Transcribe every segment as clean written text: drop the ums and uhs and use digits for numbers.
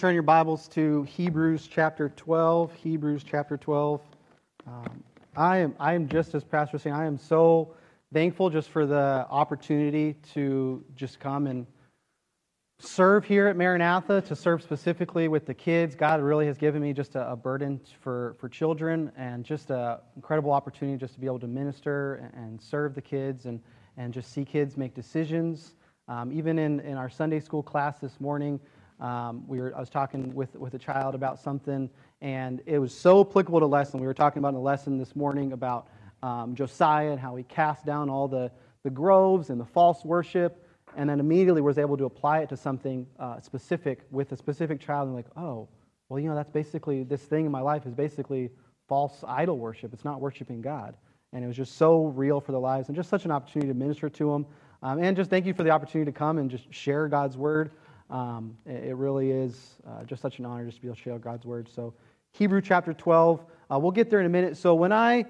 Turn your Bibles to Hebrews chapter 12. Hebrews chapter 12. I am just as Pastor was saying, I am so thankful just for the opportunity to just come and serve here at Maranatha, to serve specifically with the kids. God really has given me just a burden for children, and just an incredible opportunity just to be able to minister and serve the kids and just see kids make decisions. Even in our Sunday school class this morning, I was talking with a child about something, and it was so applicable to lesson. We were talking about in the lesson this morning about Josiah and how he cast down all the groves and the false worship, and then immediately was able to apply it to something specific with a specific child. And like, oh, well, that's basically, this thing in my life is basically false idol worship. It's not worshiping God. And it was just so real for their lives, and just such an opportunity to minister to them. And just thank you for the opportunity to come and just share God's Word. It really is just such an honor just to be able to share God's Word. So Hebrew chapter 12, we'll get there in a minute. So when I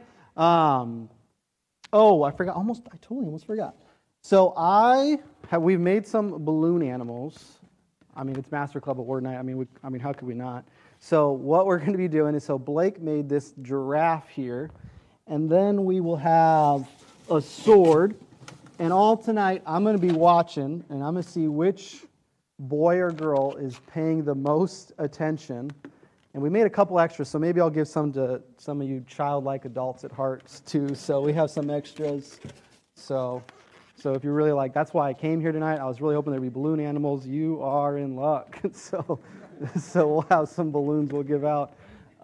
forgot, I totally almost forgot. So we've made some balloon animals. I mean, it's Master Club Award night. I mean, how could we not? So what we're going to be doing is, so Blake made this giraffe here, and then we will have a sword. And all tonight, I'm going to be watching, and I'm going to see which boy or girl is paying the most attention. And we made a couple extras, so maybe I'll give some to some of you childlike adults at heart too. So we have some extras. So if you really like, that's why I came here tonight. I was really hoping there'd be balloon animals. You are in luck. So we'll have some balloons we'll give out.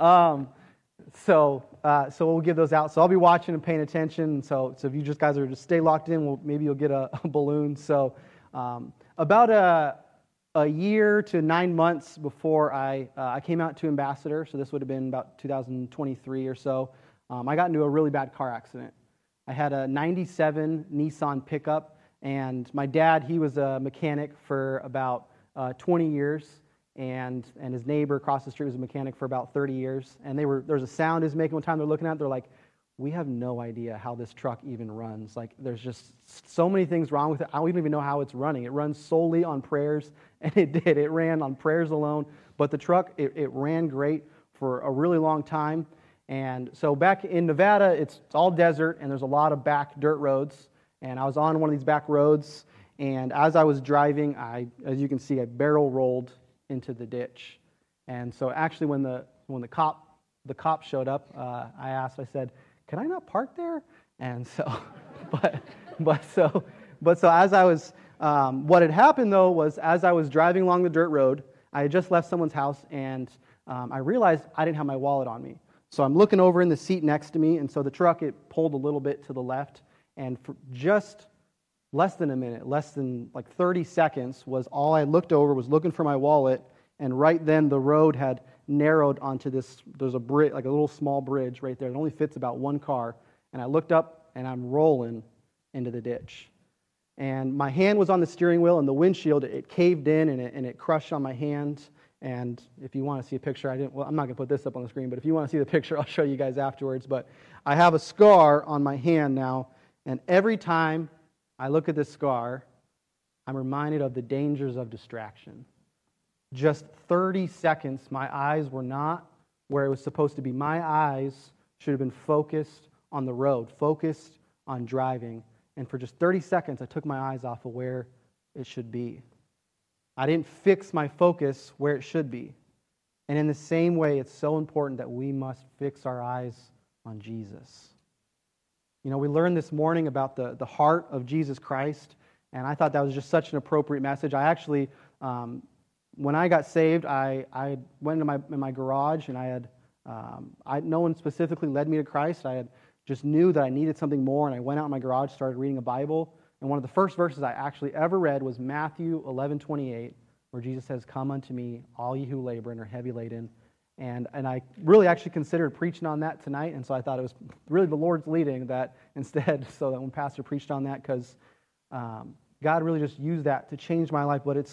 So we'll give those out. So I'll be watching and paying attention. So if you just guys are just stay locked in, maybe you'll get a balloon. So about a year to 9 months before I came out to Ambassador, so this would have been about 2023 or so, I got into a really bad car accident. I had a 97 Nissan pickup, and my dad, he was a mechanic for about 20 years, and his neighbor across the street was a mechanic for about 30 years, and there was a sound he was making one time. They're looking at it, they're like, we have no idea how this truck even runs. Like, there's just so many things wrong with it. I don't even know how it's running. It runs solely on prayers, and it did. It ran on prayers alone. But the truck, it ran great for a really long time. And so back in Nevada, it's all desert, and there's a lot of back dirt roads. And I was on one of these back roads, and as I was driving, as you can see, I barrel rolled into the ditch. And so actually, when the cop showed up, I said, can I not park there? And so, but so as I was, what had happened though was, as I was driving along the dirt road, I had just left someone's house, and I realized I didn't have my wallet on me. So I'm looking over in the seat next to me, and so the truck, it pulled a little bit to the left, and for just less than a minute, less than like 30 seconds, was all I looked over, was looking for my wallet, and right then the road had narrowed onto this, there's a bridge, like a little small bridge right there. It only fits about one car. And I looked up, and I'm rolling into the ditch. And my hand was on the steering wheel, and the windshield, it caved in, and it crushed on my hand. And if you want to see a picture, I'm not going to put this up on the screen, but if you want to see the picture, I'll show you guys afterwards. But I have a scar on my hand now, and every time I look at this scar, I'm reminded of the dangers of distraction. Just 30 seconds, my eyes were not where it was supposed to be. My eyes should have been focused on the road, focused on driving. And for just 30 seconds, I took my eyes off of where it should be. I didn't fix my focus where it should be. And in the same way, it's so important that we must fix our eyes on Jesus. We learned this morning about the heart of Jesus Christ, and I thought that was just such an appropriate message. I actually... when I got saved, I went into my garage, and no one specifically led me to Christ. I had just knew that I needed something more, and I went out in my garage, started reading a Bible, and one of the first verses I actually ever read was Matthew 11:28, where Jesus says, "Come unto me, all ye who labor and are heavy laden." And I really actually considered preaching on that tonight, and so I thought it was really the Lord's leading that instead, so that when Pastor preached on that, because God really just used that to change my life. But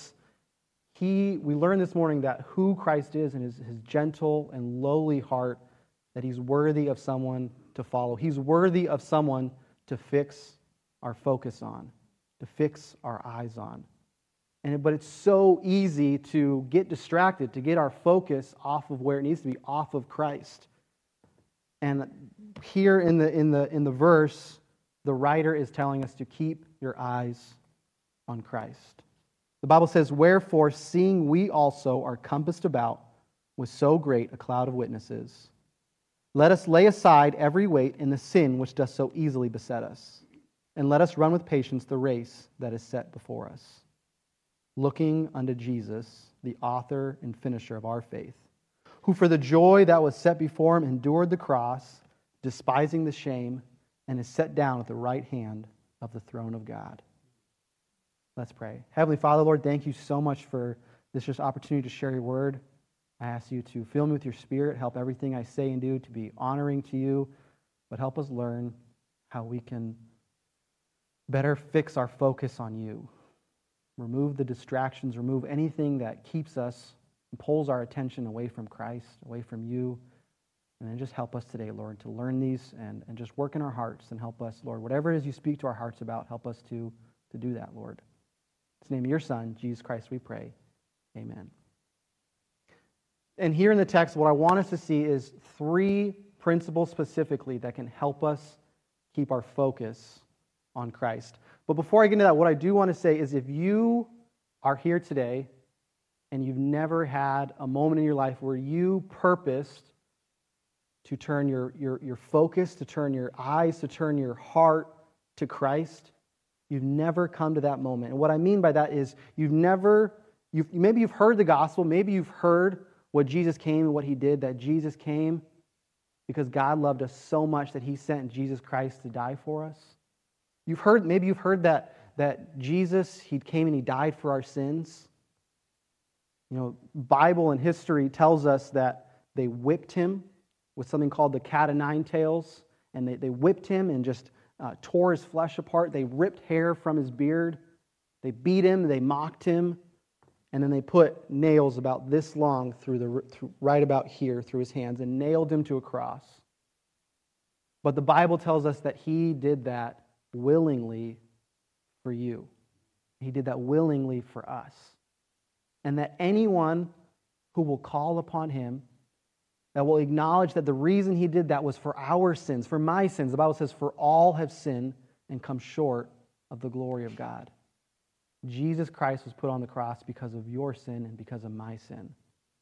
we learned this morning that who Christ is, and his gentle and lowly heart, that he's worthy of someone to follow. He's worthy of someone to fix our focus on, to fix our eyes on. But it's so easy to get distracted, to get our focus off of where it needs to be, off of Christ. And here in the verse, the writer is telling us to keep your eyes on Christ. The Bible says, "Wherefore, seeing we also are compassed about with so great a cloud of witnesses, let us lay aside every weight and the sin which does so easily beset us, and let us run with patience the race that is set before us, looking unto Jesus, the author and finisher of our faith, who for the joy that was set before him endured the cross, despising the shame, and is set down at the right hand of the throne of God." Let's pray. Heavenly Father, Lord, thank you so much for this just opportunity to share your word. I ask you to fill me with your Spirit, help everything I say and do to be honoring to you, but help us learn how we can better fix our focus on you. Remove the distractions, remove anything that keeps us and pulls our attention away from Christ, away from you. And then just help us today, Lord, to learn these and just work in our hearts and help us, Lord, whatever it is you speak to our hearts about, help us to do that, Lord. In the name of your Son, Jesus Christ, we pray. Amen. And here in the text, what I want us to see is 3 principles specifically that can help us keep our focus on Christ. But before I get into that, what I do want to say is if you are here today and you've never had a moment in your life where you purposed to turn your focus, to turn your eyes, to turn your heart to Christ, you've never come to that moment. And what I mean by that is maybe you've heard the gospel, maybe you've heard what Jesus came and what he did, that Jesus came because God loved us so much that he sent Jesus Christ to die for us. Maybe you've heard that Jesus, he came and he died for our sins. You know, Bible and history tells us that they whipped him with something called the cat o' nine tails, and they whipped him and just tore his flesh apart. They ripped hair from his beard. They beat him. They mocked him. And then they put nails about this long through right about here through his hands and nailed him to a cross. But the Bible tells us that he did that willingly for you. He did that willingly for us. And that anyone who will call upon him, that will acknowledge that the reason he did that was for our sins, for my sins. The Bible says, "For all have sinned and come short of the glory of God." Jesus Christ was put on the cross because of your sin and because of my sin.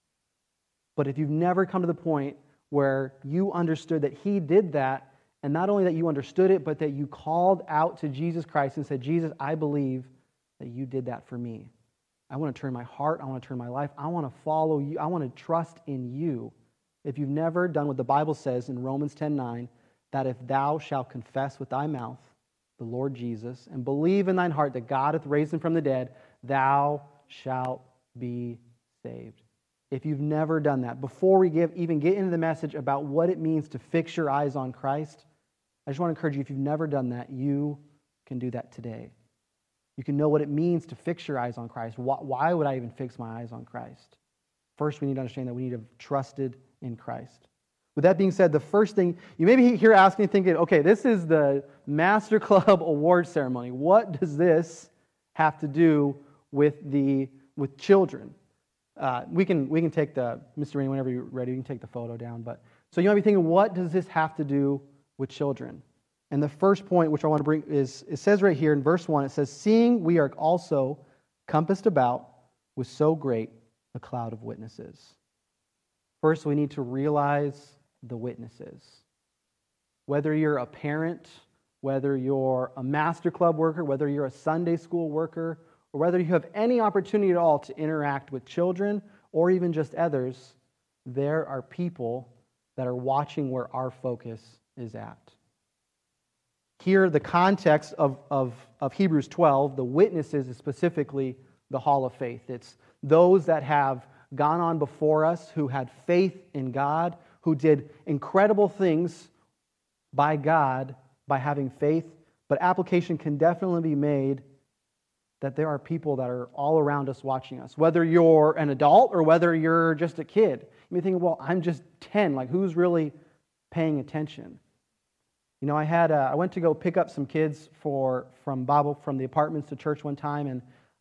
But if you've never come to the point where you understood that he did that, and not only that you understood it, but that you called out to Jesus Christ and said, "Jesus, I believe that you did that for me. I want to turn my heart, I want to turn my life, I want to follow you, I want to trust in you." If you've never done what the Bible says in Romans 10:9, that if thou shalt confess with thy mouth the Lord Jesus, and believe in thine heart that God hath raised him from the dead, thou shalt be saved. If you've never done that, before we even get into the message about what it means to fix your eyes on Christ, I just want to encourage you, if you've never done that, you can do that today. You can know what it means to fix your eyes on Christ. Why would I even fix my eyes on Christ? First, we need to understand that we need to have trusted in Christ. With that being said, the first thing, you may be here asking, thinking, okay, this is the Master Club award ceremony. What does this have to do with children? We can take Mr. Rainey, whenever you're ready, you can take the photo down. But so you might be thinking, what does this have to do with children? And the first point which I want to bring is, it says right here in verse 1, it says, "Seeing we are also compassed about with so great a cloud of witnesses." First, we need to realize the witnesses. Whether you're a parent, whether you're a Master Club worker, whether you're a Sunday school worker, or whether you have any opportunity at all to interact with children or even just others, there are people that are watching where our focus is at. Here, the context of Hebrews 12, the witnesses is specifically the hall of faith. It's those that have gone on before us, who had faith in God, who did incredible things by God by having faith. But application can definitely be made that there are people that are all around us watching us. Whether you're an adult or whether you're just a kid. You may think, well, I'm just 10. Like, who's really paying attention? You know, I went to go pick up some kids from the apartments to church one time, and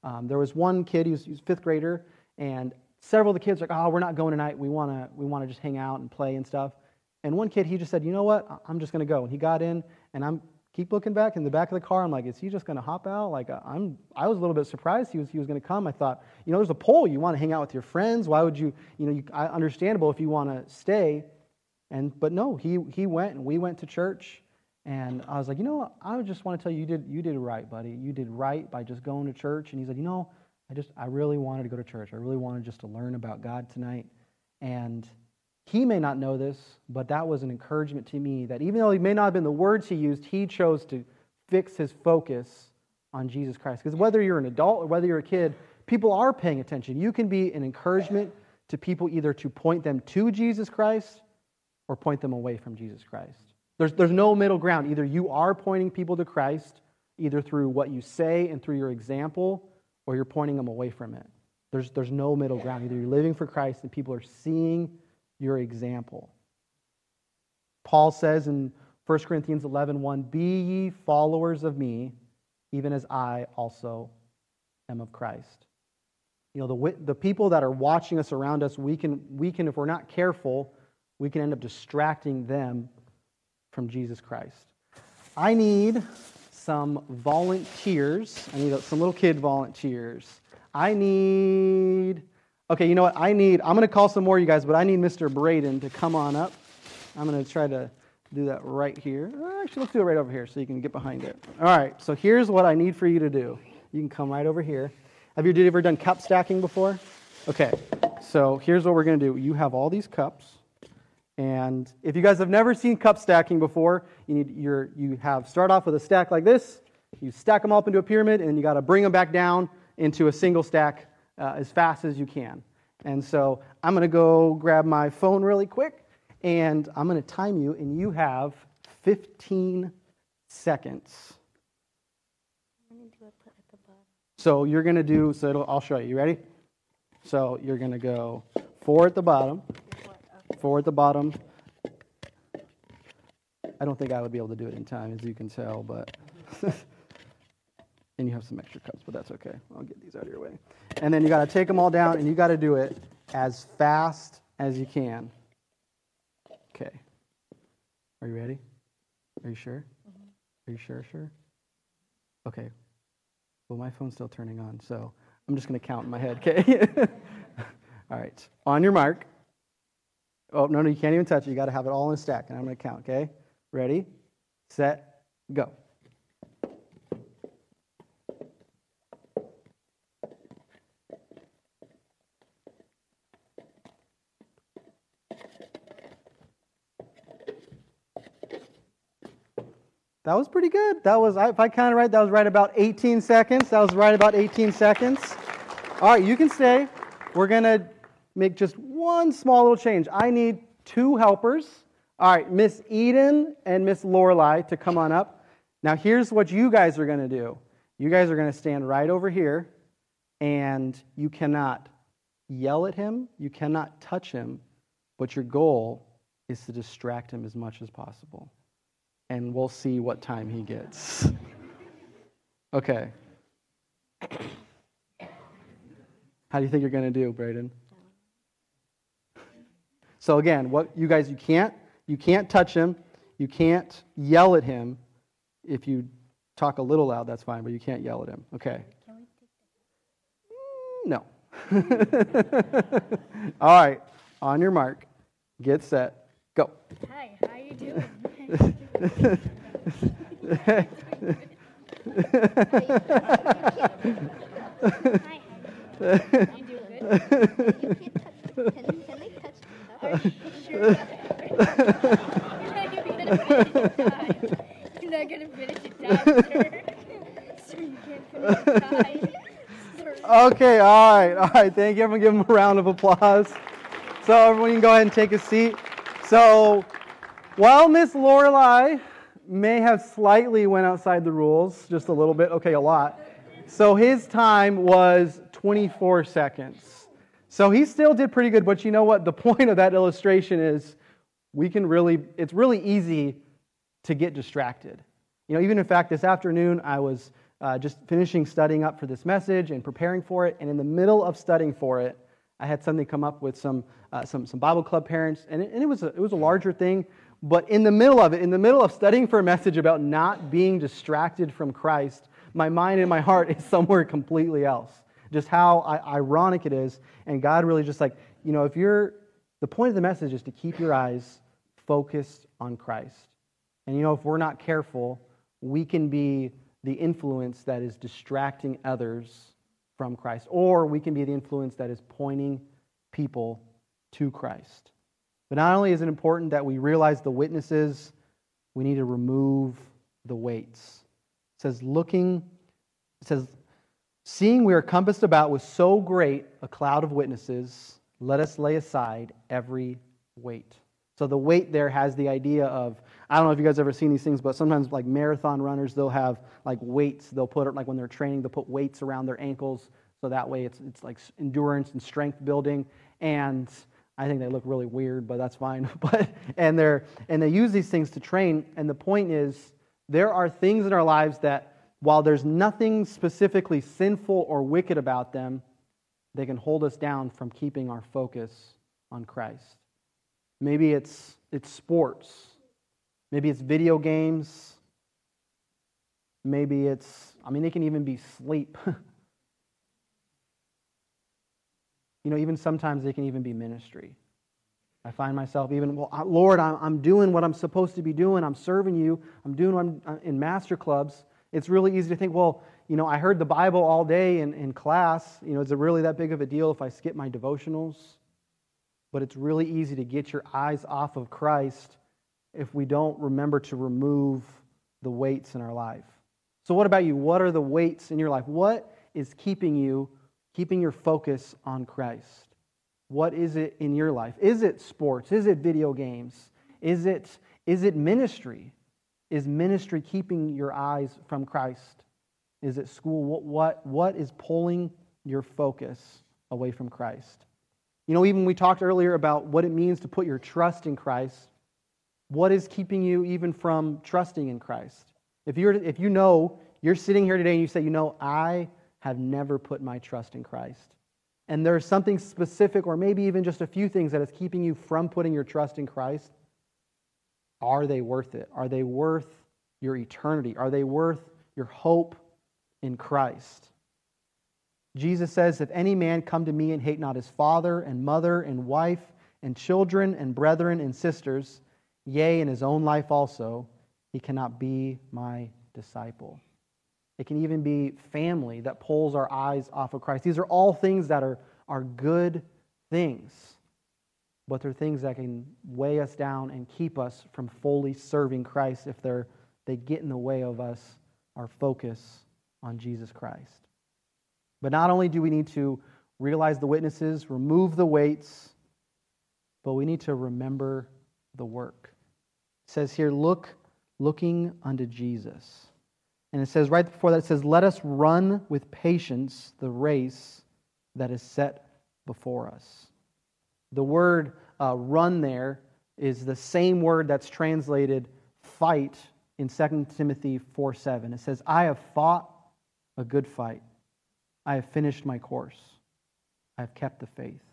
There was one kid, he was a fifth grader, and several of the kids were like, oh, we're not going tonight. We want to just hang out and play and stuff. And one kid, he just said, you know what? I'm just going to go. And he got in, and keep looking back in the back of the car. I'm like, is he just going to hop out? Like, I was a little bit surprised he was going to come. I thought, there's a poll. You want to hang out with your friends. Why would you, understandable if you want to stay. But no, he went, and we went to church. And I was like, I just want to tell you, you did right, buddy. You did right by just going to church. And he said, I really wanted to go to church. I really wanted just to learn about God tonight. And he may not know this, but that was an encouragement to me that even though he may not have been the words he used, he chose to fix his focus on Jesus Christ. Because whether you're an adult or whether you're a kid, people are paying attention. You can be an encouragement to people either to point them to Jesus Christ or point them away from Jesus Christ. There's no middle ground. Either you are pointing people to Christ, either through what you say and through your example, or you're pointing them away from it. There's no middle ground. Either you're living for Christ and people are seeing your example. Paul says in 1 Corinthians 11:1, be ye followers of me, even as I also am of Christ. The people that are watching us around us, we can, if we're not careful, we can end up distracting them from Jesus Christ. I need some volunteers. I need some little kid volunteers. Okay, you know what? I'm going to call some more of you guys, but I need Mr. Braden to come on up. I'm going to try to do that right here. Actually, let's do it right over here so you can get behind it. All right, so here's what I need for you to do. You can come right over here. Have you ever done cup stacking before? Okay, so here's what we're going to do. You have all these cups. And if you guys have never seen cup stacking before, start off with a stack like this. You stack them up into a pyramid, and then you got to bring them back down into a single stack as fast as you can. And so I'm going to go grab my phone really quick, and I'm going to time you, and you have 15 seconds. So you're going to do, I'll show you. You ready? So you're going to go 4 at the bottom. 4 at the bottom. I don't think I would be able to do it in time, as you can tell, but and you have some extra cups, but that's okay. I'll get these out of your way. And then you got to take them all down, and you got to do it as fast as you can. Okay. Are you ready? Are you sure? Are you sure? Okay. Well, my phone's still turning on, so I'm just going to count in my head, okay? All right. On your mark. Oh, no, you can't even touch it. You got to have it all in a stack, and I'm going to count, okay? Ready, set, go. That was pretty good. If I counted right, that was right about 18 seconds. All right, you can stay. We're going to make just one small little change. I need 2 helpers. All right, Miss Eden and Miss Lorelei to come on up. Now, here's what you guys are going to do. You guys are going to stand right over here, and you cannot yell at him. You cannot touch him, but your goal is to distract him as much as possible. And we'll see what time he gets. Okay. How do you think you're going to do, Braden? So again, you can't touch him. You can't yell at him. If you talk a little loud, that's fine, but you can't yell at him. Okay. Can we take that? No. All right. On your mark. Get set. Go. Hi, how you doing? Hi. You do good? Can they touch the Are you sure? You're not gonna finish it time, sir. Sir, you can't finish it time. Okay, all right. Thank you. Everyone give him a round of applause. So everyone can go ahead and take a seat. So while Miss Lorelei may have slightly went outside the rules, just a little bit, okay, a lot. So his time was 24 seconds. So he still did pretty good, but you know what? The point of that illustration is it's really easy to get distracted. Even in fact, this afternoon I was just finishing studying up for this message and preparing for it. And in the middle of studying for it, I had something come up with some Bible club parents, and it was a larger thing. But in the middle of it, in the middle of studying for a message about not being distracted from Christ, my mind and my heart is somewhere completely else. Just how ironic it is. And God really just like, the point of the message is to keep your eyes focused on Christ. And if we're not careful, we can be the influence that is distracting others from Christ. Or we can be the influence that is pointing people to Christ. But not only is it important that we realize the witnesses, we need to remove the weights. It says, seeing we are compassed about with so great a cloud of witnesses, let us lay aside every weight. So the weight there has the idea of, I don't know if you guys have ever seen these things, but sometimes like marathon runners, they'll have like weights. They'll put, like when they're training, they'll put weights around their ankles. So that way it's like endurance and strength building. And I think they look really weird, but that's fine. And they use these things to train. And the point is, there are things in our lives that, while there's nothing specifically sinful or wicked about them, they can hold us down from keeping our focus on Christ. Maybe it's sports. Maybe it's video games. Maybe they can even be sleep. Even sometimes they can even be ministry. I find myself Lord, I'm doing what I'm supposed to be doing. I'm serving you. I'm doing what I'm in master clubs. It's really easy to think, I heard the Bible all day in class. Is it really that big of a deal if I skip my devotionals? But it's really easy to get your eyes off of Christ if we don't remember to remove the weights in our life. So what about you? What are the weights in your life? What is keeping your focus on Christ? What is it in your life? Is it sports? Is it video games? Is it ministry? Is ministry keeping your eyes from Christ? Is it school? What is pulling your focus away from Christ? Even we talked earlier about what it means to put your trust in Christ. What is keeping you even from trusting in Christ? If you're sitting here today and you say, I have never put my trust in Christ. And there's something specific, or maybe even just a few things that is keeping you from putting your trust in Christ. Are they worth it? Are they worth your eternity? Are they worth your hope in Christ? Jesus says, if any man come to me and hate not his father and mother and wife and children and brethren and sisters, yea, and his own life also, he cannot be my disciple. It can even be family that pulls our eyes off of Christ. These are all things that are good things, but they're things that can weigh us down and keep us from fully serving Christ if they get in the way of our focus on Jesus Christ. But not only do we need to realize the witnesses, remove the weights, but we need to remember the work. It says here, looking unto Jesus. And it says right before that, it says, let us run with patience the race that is set before us. The word run there is the same word that's translated fight in 2 Timothy 4:7. It says, I have fought a good fight. I have finished my course. I have kept the faith.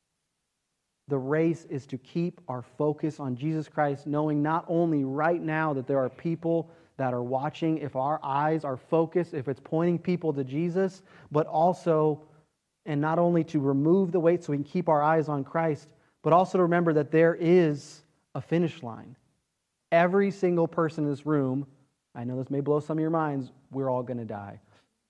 The race is to keep our focus on Jesus Christ, knowing not only right now that there are people that are watching, if our eyes are focused, if it's pointing people to Jesus, but also, and not only to remove the weight so we can keep our eyes on Christ, but also to remember that there is a finish line. Every single person in this room, I know this may blow some of your minds, we're all going to die.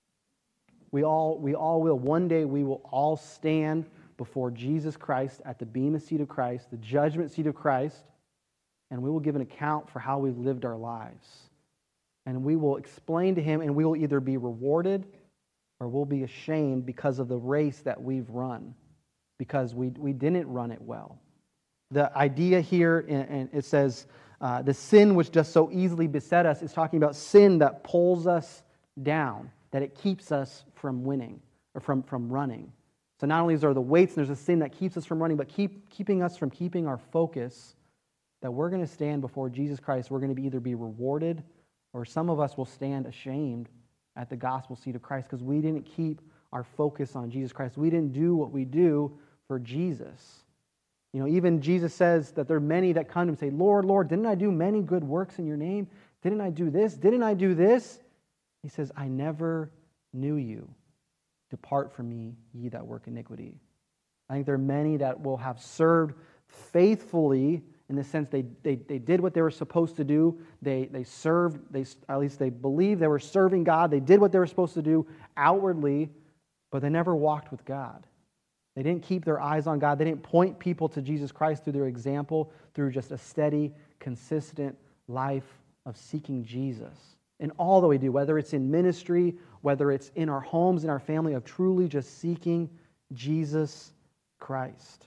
We all will. One day we will all stand before Jesus Christ at the bema seat of Christ, the judgment seat of Christ, and we will give an account for how we've lived our lives. And we will explain to Him, and we will either be rewarded or we'll be ashamed because of the race that we've run, because we didn't run it well. The idea here, and it says, the sin which does so easily beset us, is talking about sin that pulls us down, that it keeps us from winning or from running. So not only is there the weights, and there's a sin that keeps us from running, but keeping us from keeping our focus, that we're going to stand before Jesus Christ. We're going to either be rewarded, or some of us will stand ashamed at the gospel seat of Christ because we didn't keep our focus on Jesus Christ. We didn't do what we do for Jesus. You know, even Jesus says that there are many that come to him and say, Lord, Lord, didn't I do many good works in your name? Didn't I do this? Didn't I do this? He says, I never knew you. Depart from me, ye that work iniquity. I think there are many that will have served faithfully in the sense they did what they were supposed to do. They served, at least they believed they were serving God. They did what they were supposed to do outwardly, but they never walked with God. They didn't keep their eyes on God. They didn't point people to Jesus Christ through their example, through just a steady, consistent life of seeking Jesus. In all that we do, whether it's in ministry, whether it's in our homes, in our family, of truly just seeking Jesus Christ.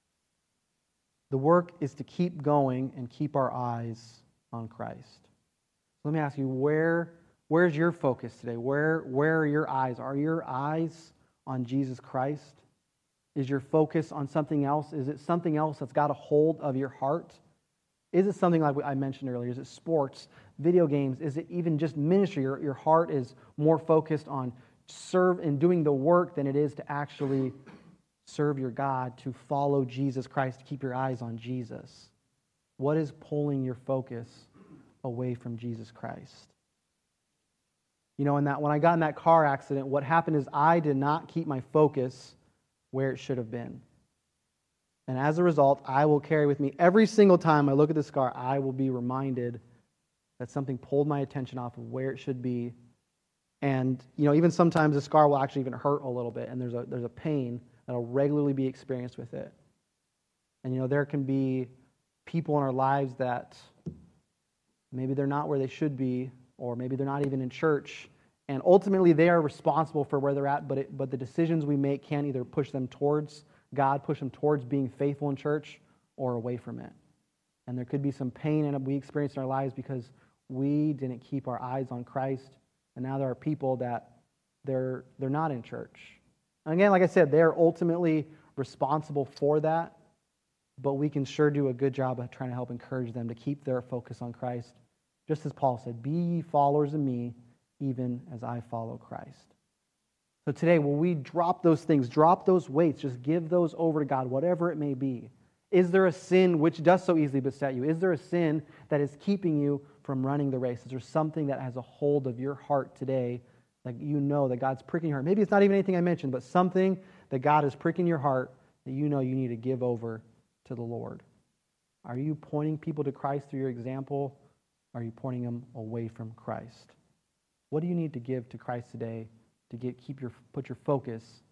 The work is to keep going and keep our eyes on Christ. Let me ask you, where's your focus today? Where are your eyes? Are your eyes on Jesus Christ? Is your focus on something else? Is it something else that's got a hold of your heart? Is it something like I mentioned earlier? Is it sports, video games? Is it even just ministry? Your heart is more focused on serve and doing the work than it is to actually serve your God, to follow Jesus Christ, to keep your eyes on Jesus. What is pulling your focus away from Jesus Christ? You know, when I got in that car accident, what happened is I did not keep my focus where it should have been. And as a result, I will carry with me every single time I look at this car, I will be reminded that something pulled my attention off of where it should be. And, you know, even sometimes the scar will actually even hurt a little bit, and there's a pain that'll regularly be experienced with it. And, you know, there can be people in our lives that maybe they're not where they should be, or maybe they're not even in church, and ultimately they are responsible for where they're at, but the decisions we make can either push them towards God, push them towards being faithful in church, or away from it. And there could be some pain that we experience in our lives because we didn't keep our eyes on Christ, and now there are people that they're not in church. And again, like I said, they're ultimately responsible for that, but we can sure do a good job of trying to help encourage them to keep their focus on Christ. Just as Paul said, be ye followers of me, even as I follow Christ. So today, will we drop those things, drop those weights, just give those over to God, whatever it may be? Is there a sin which does so easily beset you? Is there a sin that is keeping you from running the race? Is there something that has a hold of your heart today that you know that God's pricking your heart? Maybe it's not even anything I mentioned, but something that God is pricking your heart that you know you need to give over to the Lord. Are you pointing people to Christ through your example? Or are you pointing them away from Christ? What do you need to give to Christ today to put your focus